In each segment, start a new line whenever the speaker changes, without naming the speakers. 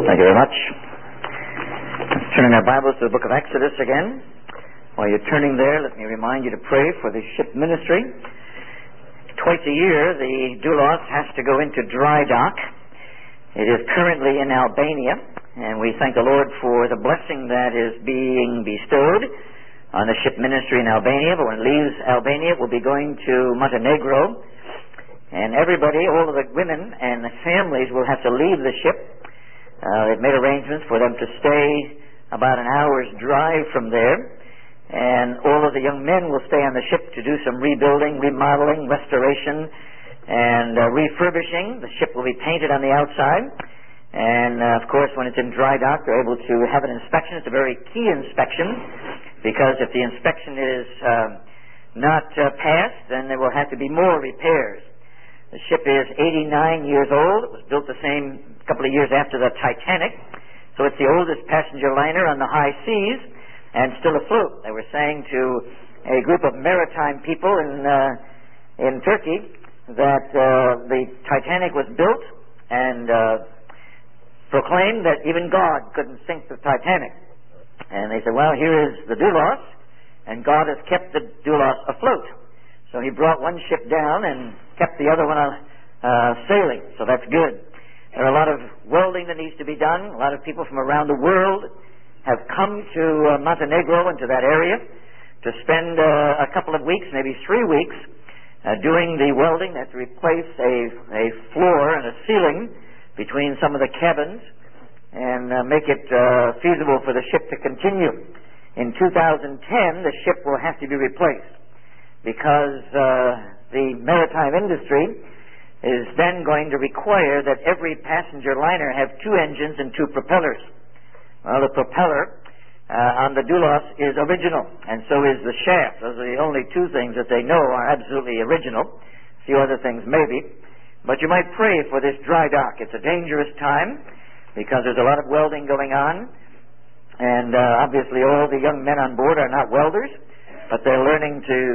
Thank you very much. Turning our Bibles to the book of Exodus again. While you're turning there, let me remind you to pray for the ship ministry. Twice a year, the Doulos has to go into dry dock. It is currently in Albania, and we thank the Lord for the blessing that is being bestowed on the ship ministry in Albania. But when it leaves Albania, it will be going to Montenegro, and everybody, all of the women and the families will have to leave the ship. They've made arrangements for them to stay about an hour's drive from there, and all of the young men will stay on the ship to do some rebuilding, remodeling, restoration, and refurbishing. The ship will be painted on the outside, and of course when it's in dry dock they're able to have an inspection. It's a very key inspection, because if the inspection is not passed, then there will have to be more repairs. The ship is 89 years old. It was built the same couple of years after the Titanic, so it's the oldest passenger liner on the high seas and still afloat. They were saying to a group of maritime people in Turkey that the Titanic was built and proclaimed that even God couldn't sink the Titanic. And they said, well, here is the Doulos, and God has kept the Doulos afloat. So he brought one ship down and kept the other one sailing. So that's good. There are a lot of welding that needs to be done. A lot of people from around the world have come to Montenegro and to that area to spend a couple of weeks, maybe 3 weeks, doing the welding. They have to replace a floor and a ceiling between some of the cabins and make it feasible for the ship to continue. In 2010, the ship will have to be replaced, because the maritime industry is then going to require that every passenger liner have 2 engines and 2 propellers. Well, the propeller on the Doulos is original, and so is the shaft. Those are the only 2 things that they know are absolutely original. A few other things maybe. But you might pray for this dry dock. It's a dangerous time, because there's a lot of welding going on, and obviously all the young men on board are not welders, but they're learning to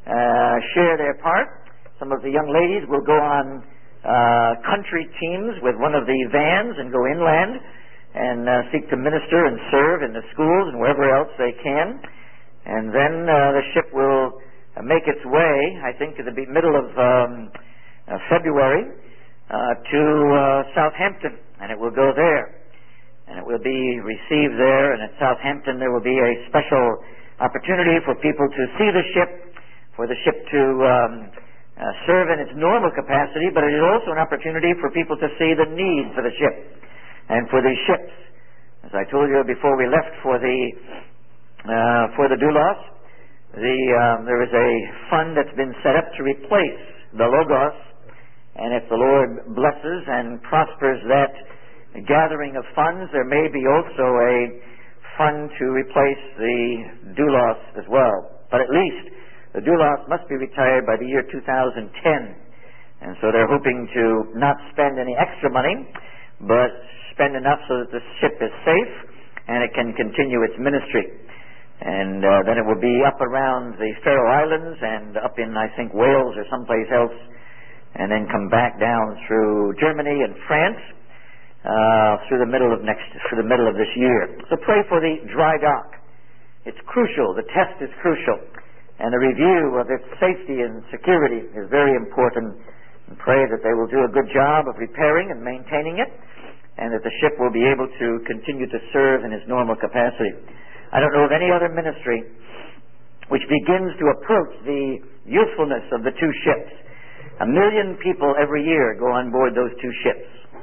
share their part. Some of the young ladies will go on country teams with one of the vans and go inland and seek to minister and serve in the schools and wherever else they can. And then the ship will make its way, I think, to the middle of February to Southampton, and it will go there. And it will be received there, and at Southampton there will be a special opportunity for people to see the ship, for the ship to serve in its normal capacity, but it is also an opportunity for people to see the need for the ship and for these ships. As I told you before we left for the Doulos, there is a fund that's been set up to replace the Logos, and if the Lord blesses and prospers that gathering of funds, there may be also a fund to replace the Doulos as well. But at least the Doulos must be retired by the year 2010, and so they're hoping to not spend any extra money, but spend enough so that the ship is safe and it can continue its ministry. And then it will be up around the Faroe Islands and up in, I think, Wales or someplace else, and then come back down through Germany and France through the middle of this year. So pray for the dry dock. It's crucial. The test is crucial. And the review of its safety and security is very important. And pray that they will do a good job of repairing and maintaining it, and that the ship will be able to continue to serve in its normal capacity. I don't know of any other ministry which begins to approach the usefulness of the 2 ships. 1 million people every year go on board those 2 ships.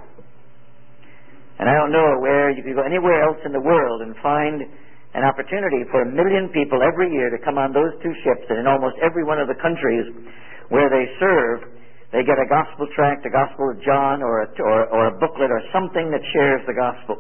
And I don't know where you could go anywhere else in the world and find an opportunity for 1 million people every year to come on those 2 ships, and in almost every one of the countries where they serve, they get a gospel tract, a Gospel of John, or a booklet or something that shares the gospel.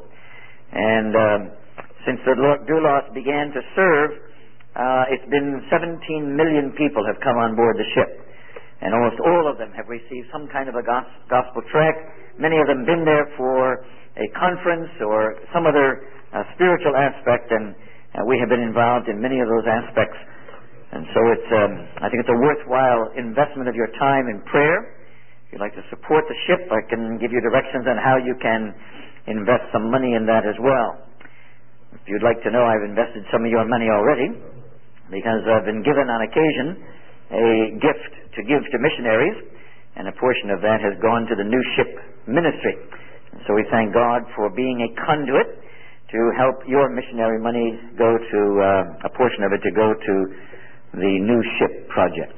And since the Doulos began to serve, it's been 17 million people have come on board the ship, and almost all of them have received some kind of a gospel tract. Many of them been there for a conference or some other spiritual aspect, and we have been involved in many of those aspects. And so I think it's a worthwhile investment of your time in prayer. If you'd like to support the ship, I can give you directions on how you can invest some money in that as well. If you'd like to know, I've invested some of your money already, because I've been given on occasion a gift to give to missionaries, and a portion of that has gone to the New Ship Ministry. And so we thank God for being a conduit to help your missionary money go to, a portion of it to go to the New Ship Project.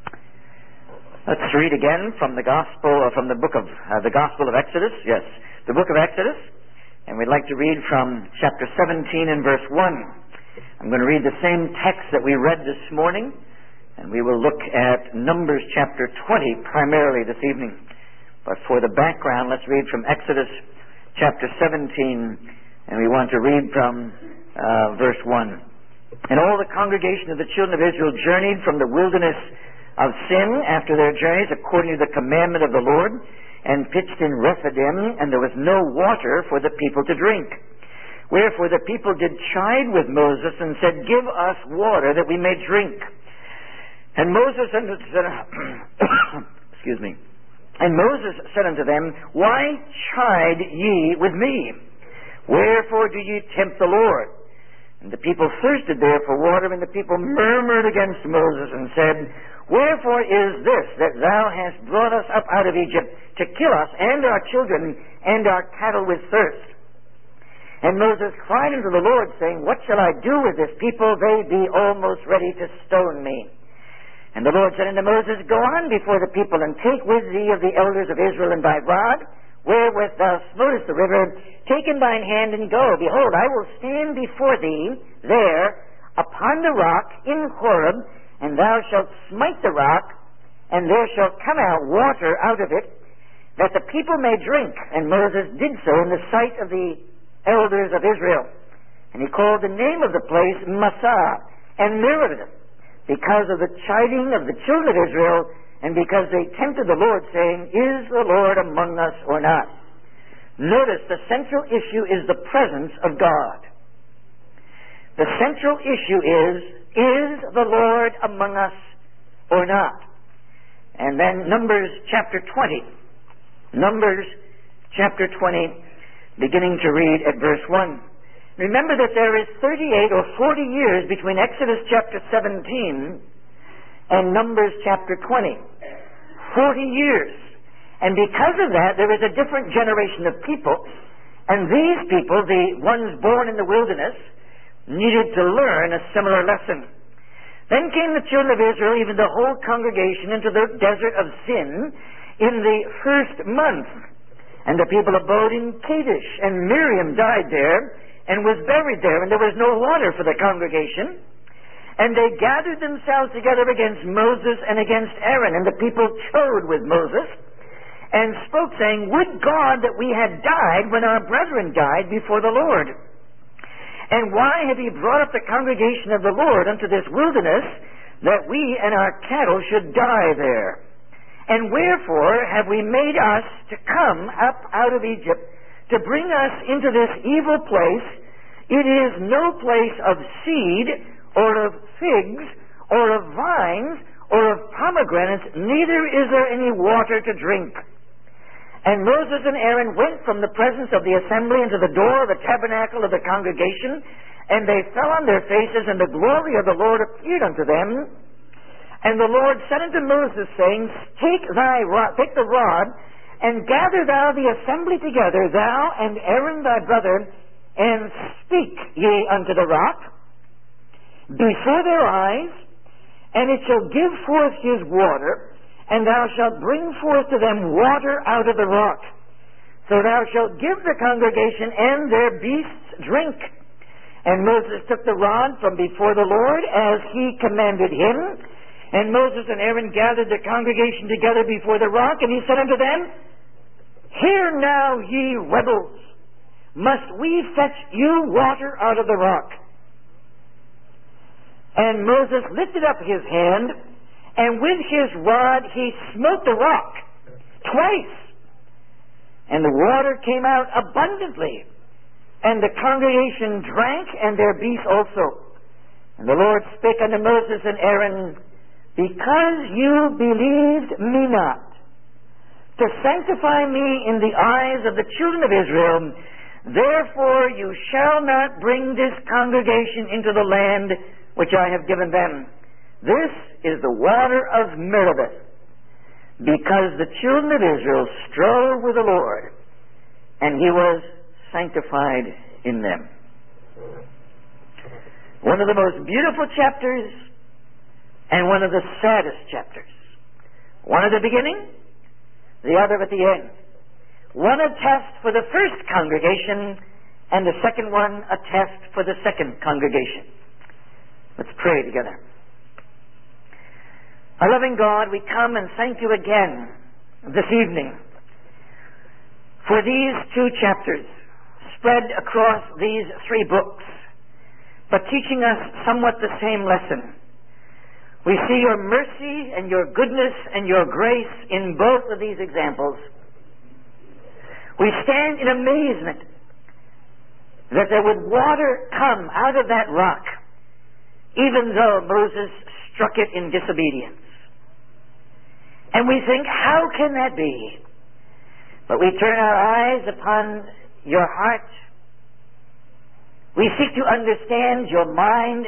Let's read again from the Gospel, from the book of, the Gospel of Exodus. Yes, the book of Exodus. And we'd like to read from chapter 17 and verse 1. I'm going to read the same text that we read this morning, and we will look at Numbers chapter 20 primarily this evening. But for the background, let's read from Exodus chapter 17, and we want to read from verse 1. And all the congregation of the children of Israel journeyed from the wilderness of Sin after their journeys according to the commandment of the Lord, and pitched in Rephidim, and there was no water for the people to drink. Wherefore the people did chide with Moses, and said, Give us water that we may drink. And Moses said, excuse me. And Moses said unto them, Why chide ye with me? Wherefore do ye tempt the Lord? And the people thirsted there for water, and the people murmured against Moses, and said, Wherefore is this, that thou hast brought us up out of Egypt, to kill us and our children and our cattle with thirst? And Moses cried unto the Lord, saying, What shall I do with this people? They be almost ready to stone me. And the Lord said unto Moses, Go on before the people, and take with thee of the elders of Israel and thy rod, wherewith thou smotest the river, take in thine hand and go. Behold, I will stand before thee there upon the rock in Horeb, and thou shalt smite the rock, and there shall come out water out of it, that the people may drink. And Moses did so in the sight of the elders of Israel. And he called the name of the place Massah, and Meribah, because of the chiding of the children of Israel, and because they tempted the Lord, saying, Is the Lord among us or not? Notice the central issue is the presence of God. The central issue is the Lord among us or not? And then Numbers chapter 20. Numbers chapter 20, beginning to read at verse 1. Remember that there is 38 or 40 years between Exodus chapter 17 and Numbers chapter 20. 40 years. And because of that, there is a different generation of people. And these people, the ones born in the wilderness, needed to learn a similar lesson. Then came the children of Israel, even the whole congregation, into the desert of Sin in the first month. And the people abode in Kadesh, and Miriam died there, and was buried there, and there was no water for the congregation. And they gathered themselves together against Moses and against Aaron, and the people chode with Moses, and spoke, saying, Would God that we had died when our brethren died before the Lord. And why have ye brought up the congregation of the Lord unto this wilderness, that we and our cattle should die there? And wherefore have we made us to come up out of Egypt, to bring us into this evil place? It is no place of seed, or of figs, or of vines, or of pomegranates, neither is there any water to drink. And Moses and Aaron went from the presence of the assembly into the door of the tabernacle of the congregation, and they fell on their faces, and the glory of the Lord appeared unto them. And the Lord said unto Moses, saying, Take the rod, and gather thou the assembly together, thou and Aaron thy brother, and speak ye unto the rock before their eyes, and it shall give forth his water, and thou shalt bring forth to them water out of the rock. So thou shalt give the congregation and their beasts drink. And Moses took the rod from before the Lord, as he commanded him. And Moses and Aaron gathered the congregation together before the rock, and he said unto them, Hear now, ye rebels, must we fetch you water out of the rock? And Moses lifted up his hand, and with his rod he smote the rock twice, and the water came out abundantly, and the congregation drank, and their beasts also. And the Lord spake unto Moses and Aaron, Because you believed me not, to sanctify me in the eyes of the children of Israel. Therefore you shall not bring this congregation into the land which I have given them. This is the water of Meribah, because the children of Israel strove with the Lord, and he was sanctified in them. One of the most beautiful chapters and one of the saddest chapters. One at the beginning, the other at the end. One a test for the first congregation, and the second one a test for the second congregation. Let's pray together. Our loving God, we come and thank you again this evening for these two chapters spread across these three books, but teaching us somewhat the same lesson. We see your mercy and your goodness and your grace in both of these examples. We stand in amazement that there would water come out of that rock, even though Moses struck it in disobedience. And we think, how can that be? But we turn our eyes upon your heart. We seek to understand your mind,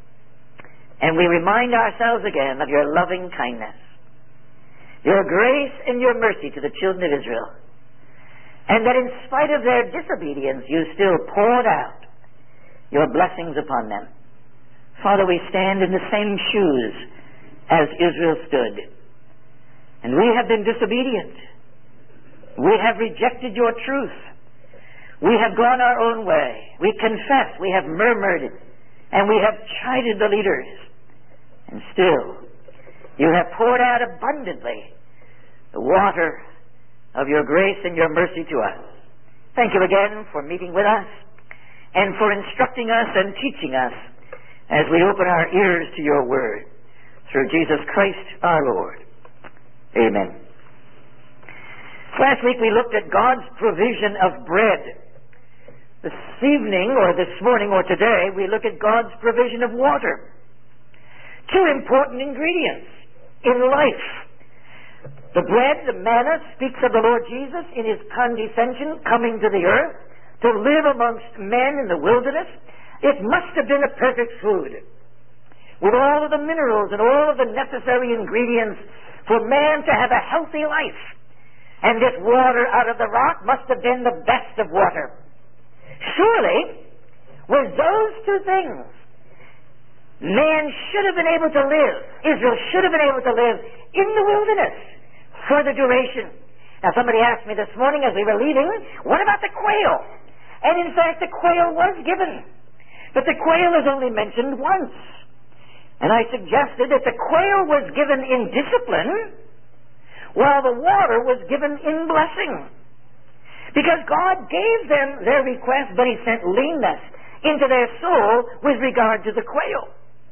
and we remind ourselves again of your loving kindness, your grace and your mercy to the children of Israel, and that in spite of their disobedience, you still poured out your blessings upon them. Father, we stand in the same shoes as Israel stood, and we have been disobedient. We have rejected your truth. We have gone our own way. We confess. We have murmured, and we have chided the leaders. And still, you have poured out abundantly the water of your grace and your mercy to us. Thank you again for meeting with us and for instructing us and teaching us as we open our ears to your word. Through Jesus Christ our Lord. Amen. Last week we looked at God's provision of bread. This evening, or this morning, or today, we look at God's provision of water. Two important ingredients in life. The bread, the manna, speaks of the Lord Jesus in his condescension coming to the earth to live amongst men in the wilderness. It must have been a perfect food, with all of the minerals and all of the necessary ingredients for man to have a healthy life. And this water out of the rock must have been the best of water. Surely, with those two things, man should have been able to live, Israel should have been able to live in the wilderness for the duration. Now, somebody asked me this morning as we were leaving, what about the quail? And in fact, the quail was given. But the quail is only mentioned once. And I suggested that the quail was given in discipline, while the water was given in blessing. Because God gave them their request, but he sent leanness into their soul with regard to the quail.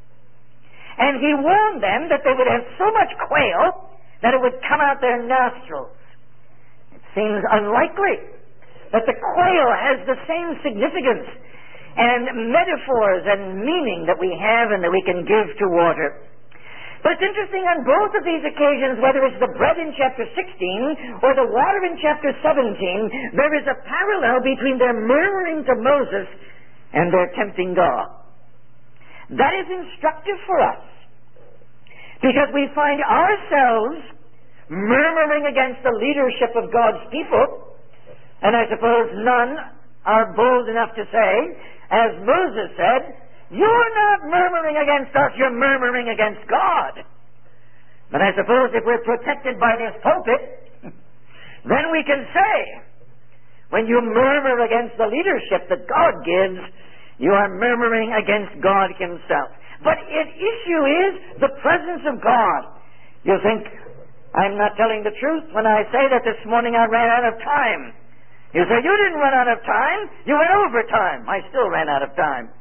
And he warned them that they would have so much quail that it would come out their nostrils. It seems unlikely that the quail has the same significance and metaphors and meaning that we have and that we can give to water. But it's interesting on both of these occasions, whether it's the bread in chapter 16 or the water in chapter 17, there is a parallel between their murmuring to Moses and their tempting God. That is instructive for us, because we find ourselves murmuring against the leadership of God's people, and I suppose none are bold enough to say, as Moses said, you're not murmuring against us, you're murmuring against God. But I suppose if we're protected by this pulpit, then we can say, when you murmur against the leadership that God gives, you are murmuring against God himself. But the issue is the presence of God. You think, I'm not telling the truth when I say that this morning I ran out of time. You say, you didn't run out of time, you went over time. I still ran out of time.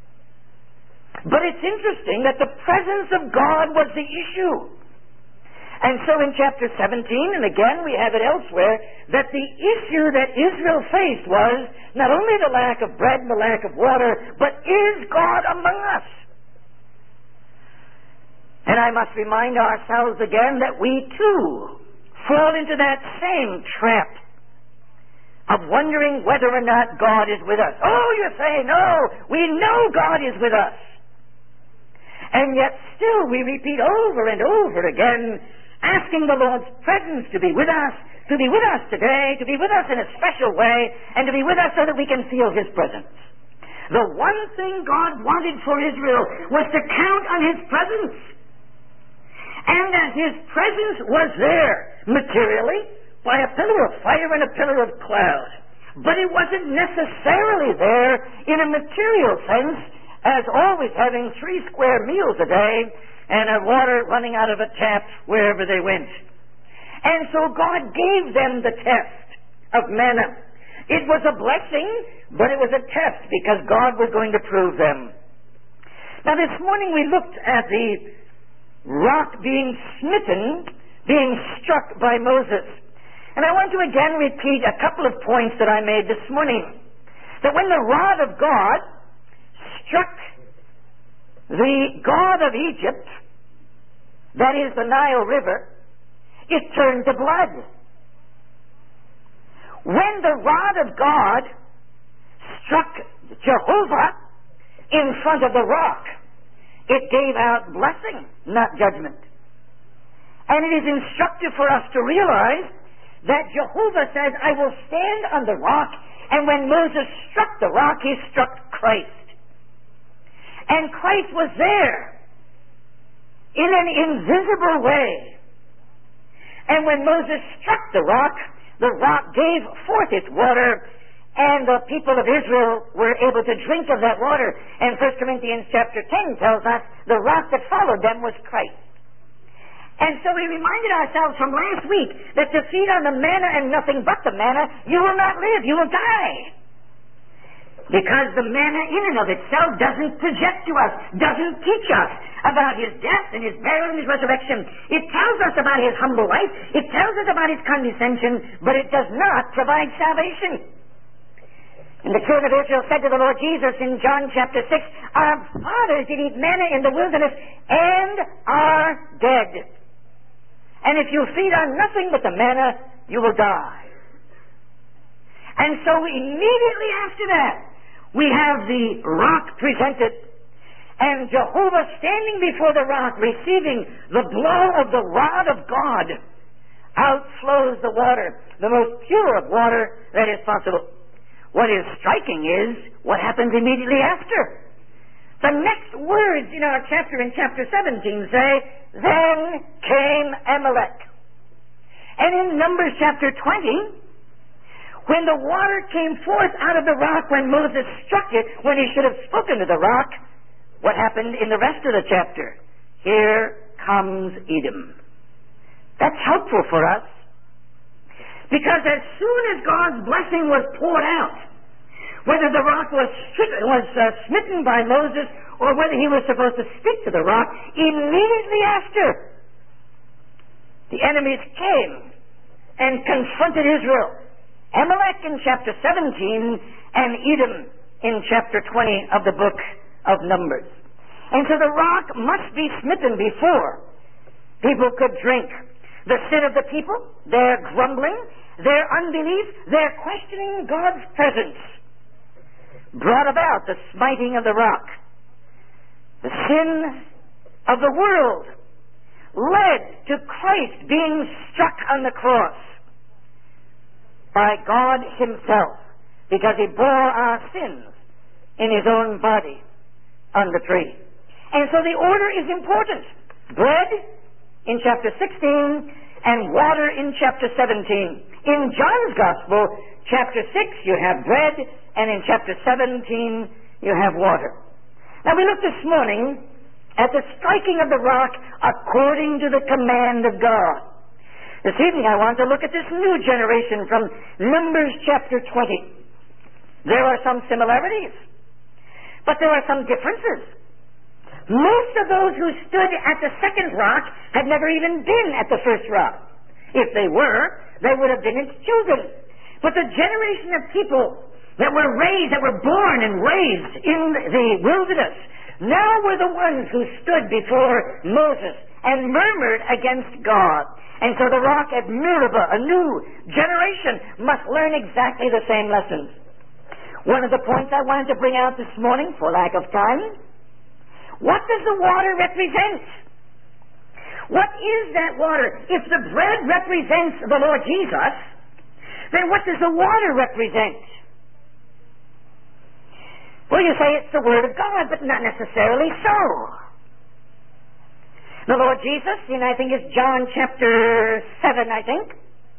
But it's interesting that the presence of God was the issue. And so in chapter 17, and again we have it elsewhere, that the issue that Israel faced was not only the lack of bread and the lack of water, but is God among us? And I must remind ourselves again that we too fall into that same trap of wondering whether or not God is with us. Oh, you say, no, we know God is with us. And yet still we repeat over and over again, asking the Lord's presence to be with us today, to be with us in a special way, and to be with us so that we can feel His presence. The one thing God wanted for Israel was to count on His presence. And that His presence was there materially by a pillar of fire and a pillar of cloud. But it wasn't necessarily there in a material sense as always having 3 square meals a day and water running out of a tap wherever they went. And so God gave them the test of manna. It was a blessing, but it was a test because God was going to prove them. Now this morning we looked at the rock being smitten, being struck by Moses. And I want to again repeat a couple of points that I made this morning. That when the rod of God struck the god of Egypt, that is the Nile River, it turned to blood. When the rod of God struck Jehovah in front of the rock, it gave out blessing, not judgment. And it is instructive for us to realize that Jehovah says, I will stand on the rock, and when Moses struck the rock, he struck Christ. And Christ was there in an invisible way. And when Moses struck the rock gave forth its water, and the people of Israel were able to drink of that water. And 1 Corinthians chapter 10 tells us the rock that followed them was Christ. And so we reminded ourselves from last week that to feed on the manna and nothing but the manna, you will not live, you will die. Because the manna in and of itself doesn't project to us, doesn't teach us about His death and His burial and His resurrection. It tells us about His humble life, it tells us about His condescension, but it does not provide salvation. And the children of Israel said to the Lord Jesus in John chapter 6, our fathers did eat manna in the wilderness and are dead. And if you feed on nothing but the manna, you will die. And so immediately after that, we have the rock presented, and Jehovah standing before the rock, receiving the blow of the rod of God. Out flows the water, the most pure of water that is possible. What is striking is what happens immediately after. The next words in our chapter, in chapter 17, say, then came Amalek. And in Numbers chapter 20, when the water came forth out of the rock when Moses struck it, when he should have spoken to the rock, what happened in the rest of the chapter? Here comes Edom. That's helpful for us. Because as soon as God's blessing was poured out, whether the rock was smitten by Moses or whether he was supposed to speak to the rock, immediately after, the enemies came and confronted Israel. Amalek in chapter 17 and Edom in chapter 20 of the book of Numbers. And so the rock must be smitten before people could drink. The sin of the people, their grumbling, their unbelief, their questioning God's presence, brought about the smiting of the rock. The sin of the world led to Christ being struck on the cross by God Himself, because He bore our sins in His own body on the tree. And so the order is important. Bread in chapter 16 and water in chapter 17. In John's Gospel, chapter 6, you have bread, and in chapter 17, you have water. Now we look this morning at the striking of the rock according to the command of God. This evening I want to look at this new generation from Numbers chapter 20. There are some similarities, but there are some differences. Most of those who stood at the second rock had never even been at the first rock. If they were, they would have been its children. But the generation of people that were raised, that were born and raised in the wilderness, now were the ones who stood before Moses and murmured against God. And so the rock at Meribah, a new generation, must learn exactly the same lessons. One of the points I wanted to bring out this morning, for lack of time, what does the water represent? What is that water? If the bread represents the Lord Jesus, then what does the water represent? Well, you say it's the Word of God, but not necessarily so. The Lord Jesus, in I think it's John chapter 7, I think,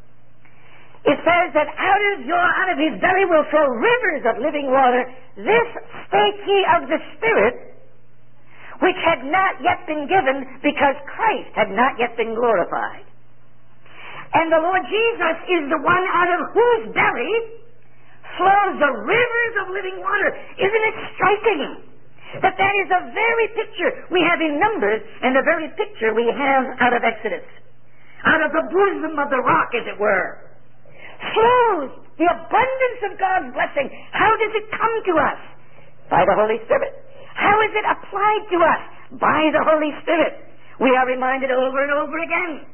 it says that out of his belly will flow rivers of living water. This spake he of the Spirit, which had not yet been given, because Christ had not yet been glorified. And the Lord Jesus is the one out of whose belly flows the rivers of living water. Isn't it striking that is the very picture we have in Numbers and the very picture we have out of Exodus? Out of the bosom of the rock, as it were, flows the abundance of God's blessing. How does it come to us? By the Holy Spirit. How is it applied to us? By the Holy Spirit. We are reminded over and over again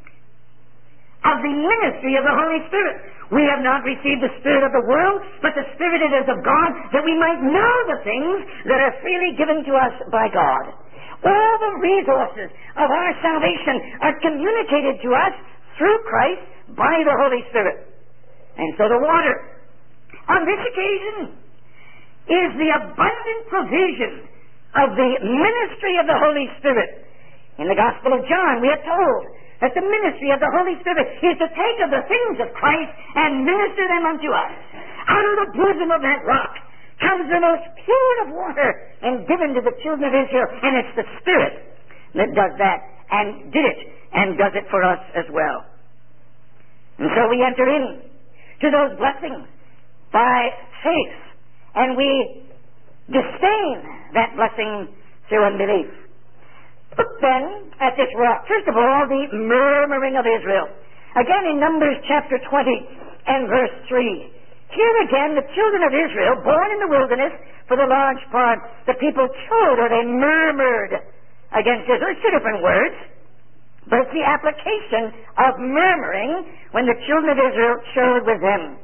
of the ministry of the Holy Spirit. We have not received the Spirit of the world, but the Spirit it is of God, that we might know the things that are freely given to us by God. All the resources of our salvation are communicated to us through Christ by the Holy Spirit. And so the water, on this occasion, is the abundant provision of the ministry of the Holy Spirit. In the Gospel of John, we are told that the ministry of the Holy Spirit is to take of the things of Christ and minister them unto us. Out of the bosom of that rock comes the most pure of water and given to the children of Israel, and it's the Spirit that does that and did it and does it for us as well. And so we enter in to those blessings by faith, and we disdain that blessing through unbelief. Look then at this rock. First of all, the murmuring of Israel. Again in Numbers chapter 20 and verse 3. Here again, the children of Israel, born in the wilderness, for the large part, the people chode, or they murmured against Israel. It's two different words, but it's the application of murmuring when the children of Israel chode with them.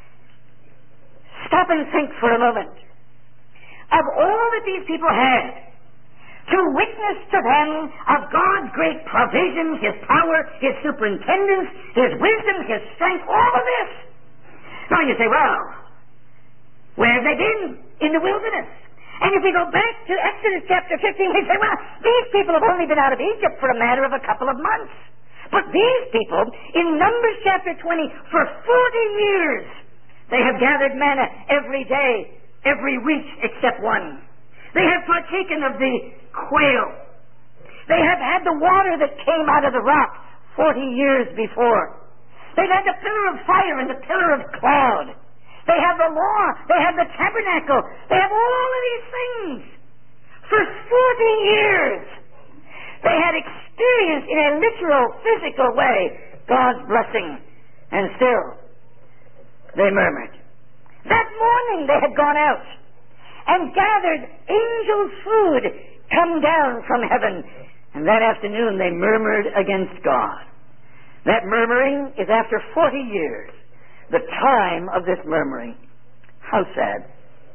Stop and think for a moment. Of all that these people had, to witness to them of God's great provision, His power, His superintendence, His wisdom, His strength, all of this. Now you say, well, where have they been? In the wilderness. And if we go back to Exodus chapter 15, we say, well, these people have only been out of Egypt for a matter of a couple of months. But these people, in Numbers chapter 20, for 40 years, they have gathered manna every day, every week except one. They have partaken of the quail. They have had the water that came out of the rock 40 years before. They've had the pillar of fire and the pillar of cloud. They have the law. They have the tabernacle. They have all of these things. For 40 years, they had experienced in a literal, physical way God's blessing. And still, they murmured. That morning they had gone out and gathered angel food come down from heaven. And that afternoon they murmured against God. That murmuring is after 40 years, the time of this murmuring. How sad.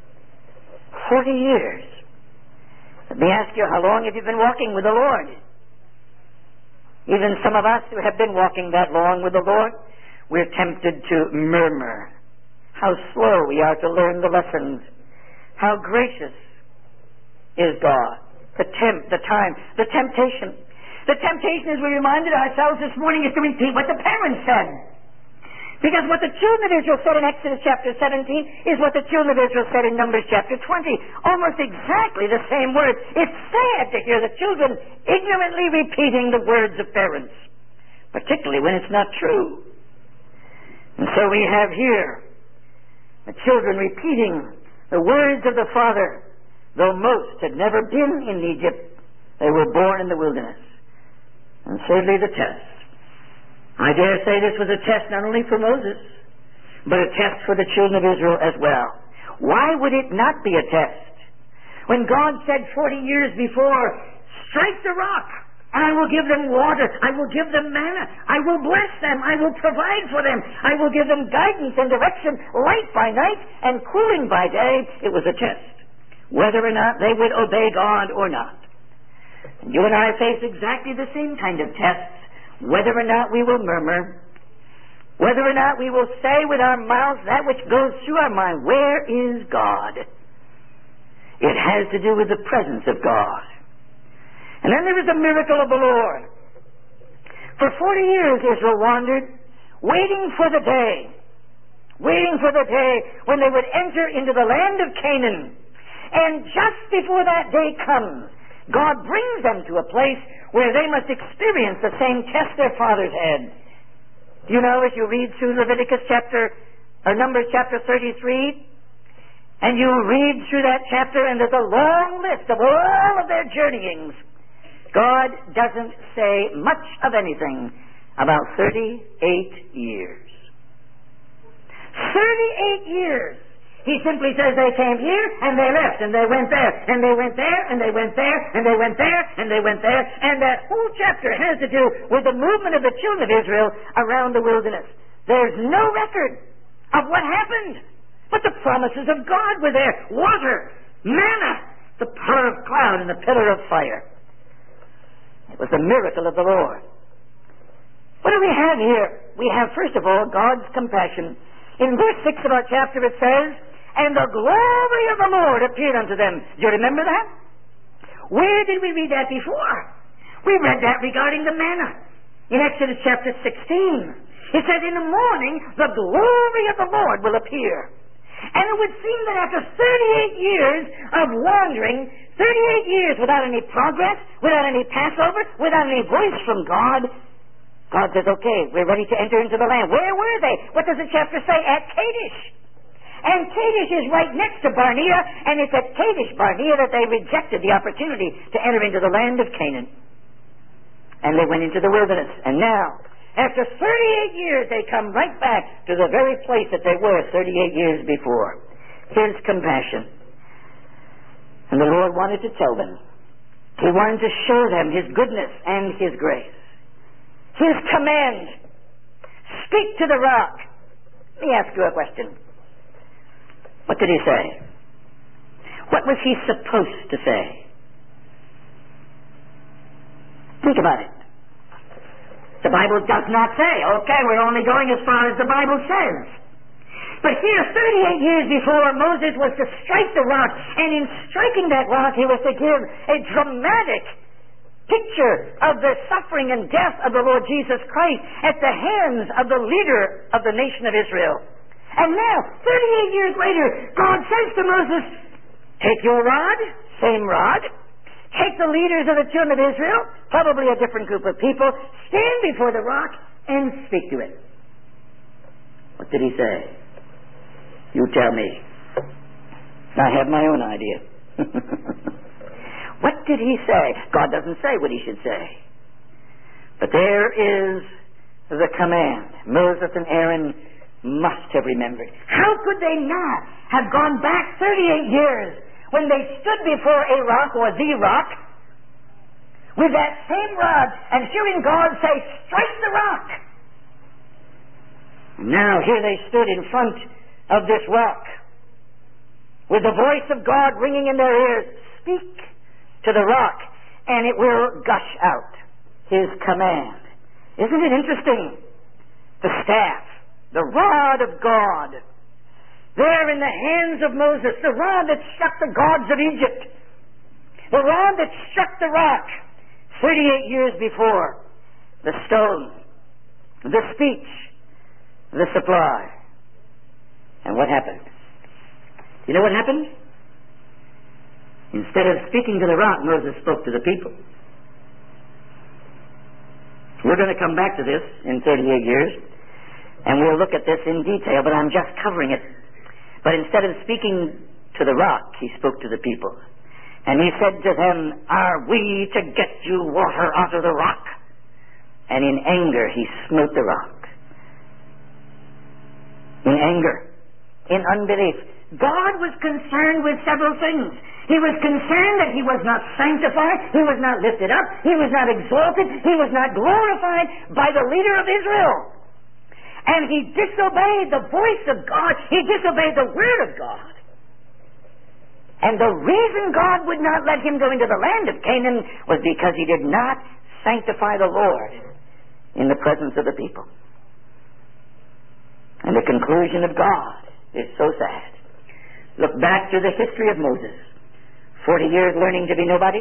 40 years. Let me ask you, how long have you been walking with the Lord? Even some of us who have been walking that long with the Lord, we're tempted to murmur. How slow we are to learn the lessons. How gracious is God. The temptation. The temptation, as we reminded ourselves this morning, is to repeat what the parents said. Because what the children of Israel said in Exodus chapter 17 is what the children of Israel said in Numbers chapter 20. Almost exactly the same words. It's sad to hear the children ignorantly repeating the words of parents, particularly when it's not true. And so we have here the children repeating the words of the Father, though most had never been in Egypt. They were born in the wilderness. And thirdly, the test. I dare say this was a test not only for Moses, but a test for the children of Israel as well. Why would it not be a test? When God said 40 years before, strike the rock,
I will give them water. I will give them manna. I will bless them. I will provide for them. I will give them guidance and direction, light by night and cooling by day. It was a test, whether or not they would obey God or not. And you and I face exactly the same kind of tests, whether or not we will murmur, whether or not we will say with our mouths that which goes through our mind, where is God? It has to do with the presence of God. And then there is the miracle of the Lord. For 40 years Israel wandered, waiting for the day when they would enter into the land of Canaan. And just before that day comes, God brings them to a place where they must experience the same test their fathers had. Do you know, as you read through Numbers chapter 33, and you read through that chapter, and there's a long list of all of their journeyings, God doesn't say much of anything about 38 years. 38 years. He simply says they came here, and they left, and they went there, and they went there, and they went there, and they went there, and they went there. And that whole chapter has to do with the movement of the children of Israel around the wilderness. There's no record of what happened, but the promises of God were there. Water, manna, the pillar of cloud, and the pillar of fire. It was the miracle of the Lord. What do we have here? We have, first of all, God's compassion. In verse 6 of our chapter it says, and the glory of the Lord appeared unto them. Do you remember that? Where did we read that before? We read that regarding the manna. In Exodus chapter 16. It says, in the morning the glory of the Lord will appear. And it would seem that after 38 years of wandering, 38 years without any progress, without any Passover, without any voice from God, God says, okay, we're ready to enter into the land. Where were they? What does the chapter say? At Kadesh. And Kadesh is right next to Barnea, and it's at Kadesh Barnea that they rejected the opportunity to enter into the land of Canaan. And they went into the wilderness. And now, after 38 years, they come right back to the very place that they were 38 years before. His compassion. And the Lord wanted to tell them. He wanted to show them His goodness and His grace. His command. Speak to the rock. Let me ask you a question. What did He say? What was He supposed to say? Think about it. The Bible does not say, okay, we're only going as far as the Bible says. But here, 38 years before, Moses was to strike the rock, and in striking that rock, he was to give a dramatic picture of the suffering and death of the Lord Jesus Christ at the hands of the leader of the nation of Israel. And now, 38 years later, God says to Moses, take your rod, same rod, take the leaders of the children of Israel, probably a different group of people, stand before the rock and speak to it. What did He say? You tell me. I have my own idea. What did He say? God doesn't say what He should say. But there is the command. Moses and Aaron must have remembered. How could they not have gone back 38 years when they stood before a rock, or the rock, with that same rod, and hearing God say, strike the rock? Now here they stood in front of this rock, with the voice of God ringing in their ears. Speak to the rock, and it will gush out His command. Isn't it interesting? The staff, the rod of God, there in the hands of Moses, the rod that struck the gods of Egypt, the rod that struck the rock 38 years before, the stone, the speech, the supply. And what happened? You know what happened? Instead of speaking to the rock, Moses spoke to the people. We're going to come back to this in 38 years, and we'll look at this in detail, but I'm just covering it. But instead of speaking to the rock, He spoke to the people. And He said to them, are we to get you water out of the rock? And in anger, He smote the rock. In anger, in unbelief. God was concerned with several things. He was concerned that he was not sanctified, he was not lifted up, he was not exalted, he was not glorified by the leader of Israel. And he disobeyed the voice of God. He disobeyed the word of God. And the reason God would not let him go into the land of Canaan was because he did not sanctify the Lord in the presence of the people. And the conclusion of God is so sad. Look back to the history of Moses. 40 years learning to be nobody.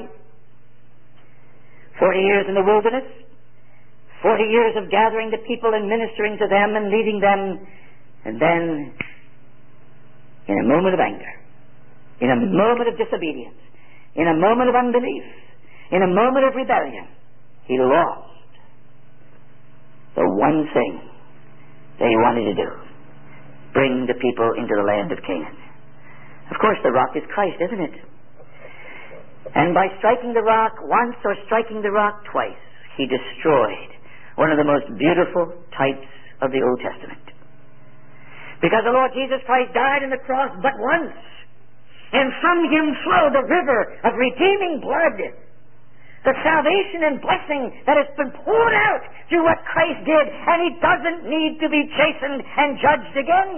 40 years in the wilderness. 40 years of gathering the people and ministering to them and leading them. And then, in a moment of anger, in a moment of disobedience, in a moment of unbelief, in a moment of rebellion, he lost the one thing that he wanted to do: bring the people into the land of Canaan. Of course, the rock is Christ, isn't it? And by striking the rock once or striking the rock twice, he destroyed one of the most beautiful types of the Old Testament. Because the Lord Jesus Christ died on the cross but once, and from him flowed the river of redeeming blood, the salvation and blessing that has been poured out through what Christ did, and he doesn't need to be chastened and judged again.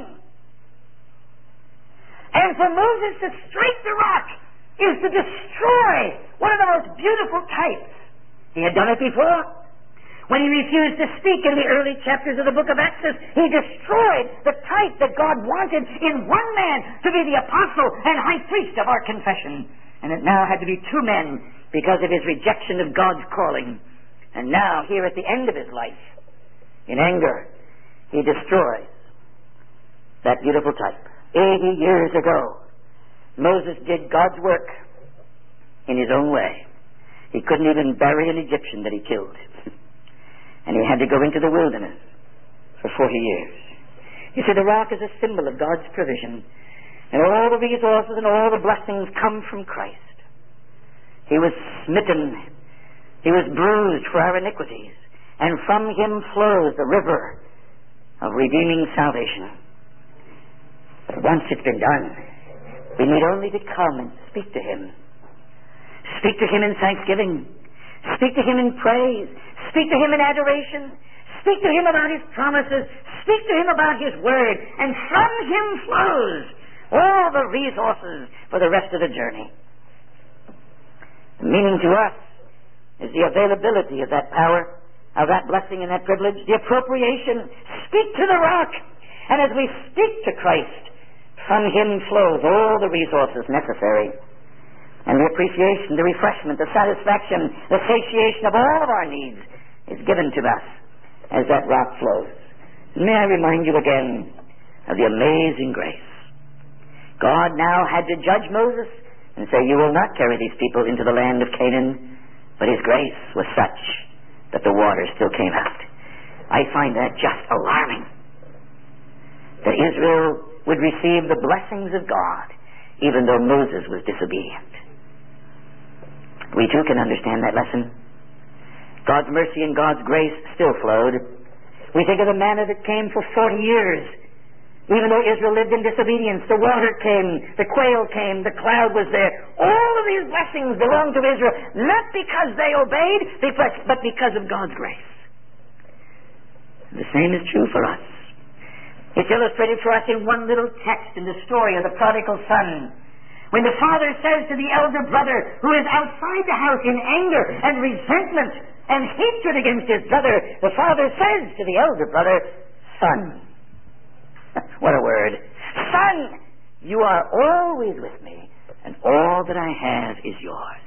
And for Moses to strike the rock is to destroy one of the most beautiful types. He had done it before. When he refused to speak in the early chapters of the book of Exodus, he destroyed the type that God wanted in one man to be the apostle and high priest of our confession. And it now had to be two men because of his rejection of God's calling. And now, here at the end of his life, in anger, he destroys that beautiful type. 80 years ago, Moses did God's work in his own way. He couldn't even bury an Egyptian that he killed. And he had to go into the wilderness for 40 years. You see, the rock is a symbol of God's provision. And all the resources and all the blessings come from Christ. He was smitten. He was bruised for our iniquities. And from him flows the river of redeeming salvation. But once it's been done, we need only to come and speak to him. Speak to him in thanksgiving. Speak to him in praise. Speak to him in adoration. Speak to him about his promises. Speak to him about his word. And from him flows all the resources for the rest of the journey. The meaning to us is the availability of that power, of that blessing and that privilege, the appropriation. Speak to the rock. And as we speak to Christ, from him flows all the resources necessary. And the appreciation, the refreshment, the satisfaction, the satiation of all of our needs is given to us as that rock flows. May I remind you again of the amazing grace. God now had to judge Moses and say, you will not carry these people into the land of Canaan. But his grace was such that the water still came out. I find that just alarming. That Israel would receive the blessings of God even though Moses was disobedient. We too can understand that lesson. God's mercy and God's grace still flowed. We think of the manna that came for 40 years. Even though Israel lived in disobedience, the water came, the quail came, the cloud was there. All of these blessings belong to Israel, not because they obeyed, but because of God's grace. The same is true for us. It's illustrated for us in one little text in the story of the prodigal son. When the father says to the elder brother, who is outside the house in anger and resentment and hatred against his brother, the father says to the elder brother, son. What a word. Son, you are always with me, and all that I have is yours.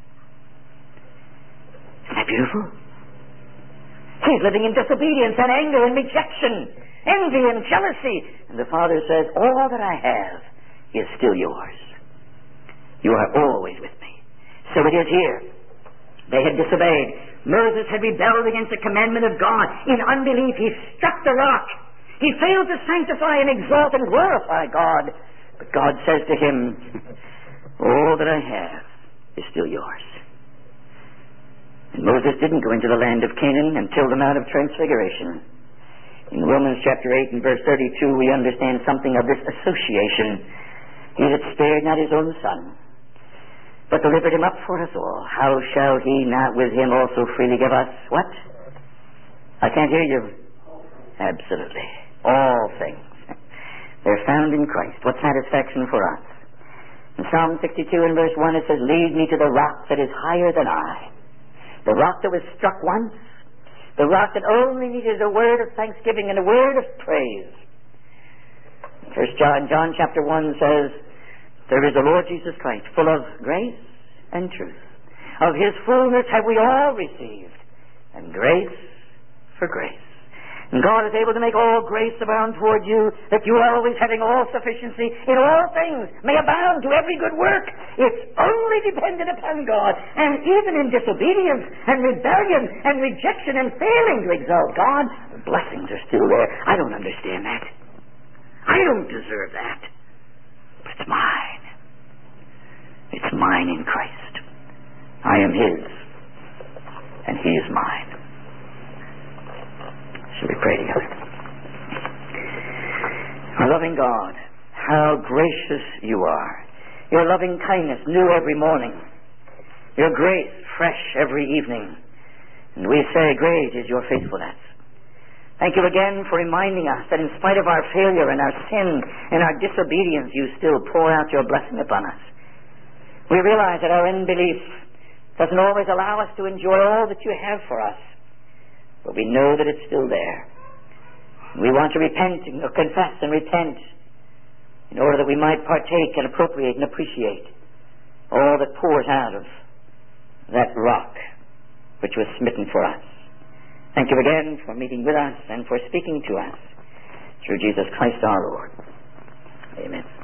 Isn't that beautiful? He's living in disobedience and anger and rejection, envy and jealousy. And the father says, all that I have is still yours. You are always with me. So it is here. They had disobeyed. Moses had rebelled against the commandment of God. In unbelief, he struck the rock. He failed to sanctify and exalt and glorify God. But God says to him, all that I have is still yours. And Moses didn't go into the land of Canaan until the Mount of Transfiguration. In Romans chapter 8 and verse 32, we understand something of this association. He that spared not his own son,
but delivered him up for us all, how shall he not with him also freely give us what? I can't hear you. Absolutely. All things. They're found in Christ. What satisfaction for us. In Psalm 62 and verse 1 it says, lead me to the rock that is higher than I. The rock that was struck once. The rock that only needed a word of thanksgiving and a word of praise. First John chapter 1 says, there is the Lord Jesus Christ, full of grace and truth. Of his fullness have we all received, and grace for grace. And God is able to make all grace abound toward you, that you always having all sufficiency in all things may abound to every good work. It's only dependent upon God. And even in disobedience and rebellion and rejection and failing to exalt God, the blessings are still there. I don't understand that. I don't deserve that. But it's mine. It's mine in Christ. I am his, and he is mine. Shall we pray together? Our loving God, how gracious you are. Your loving kindness new every morning. Your grace fresh every evening. And we say, great is your faithfulness. Thank you again for reminding us that in spite of our failure and our sin and our disobedience, you still pour out your blessing upon us. We realize that our unbelief doesn't always allow us to enjoy all that you have for us. But we know that it's still there. We want to repent and confess and repent in order that we might partake and appropriate and appreciate all that pours out of that rock which was smitten for us. Thank you again for meeting with us and for speaking to us through Jesus Christ our Lord. Amen.